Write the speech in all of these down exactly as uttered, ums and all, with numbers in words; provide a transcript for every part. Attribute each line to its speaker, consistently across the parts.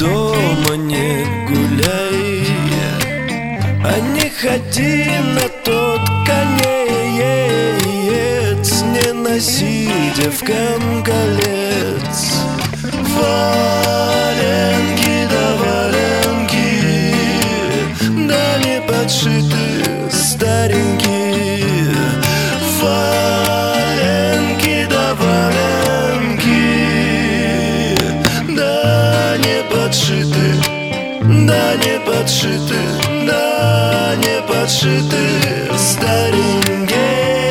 Speaker 1: дома не гуляй, а не ходи на тот конец, не носи девкам колец. Валенки да валенки, да не подшиты старенькие. Валенки да валенки, да не подшиты, да не подшиты, да не подшиты старенькие.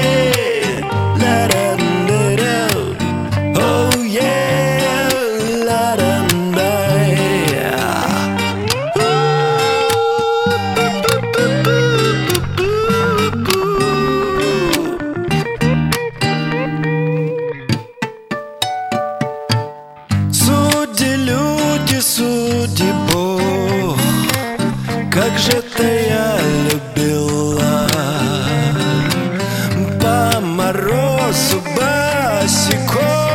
Speaker 1: Судьи Бог, как же-то я любила по морозу босиком.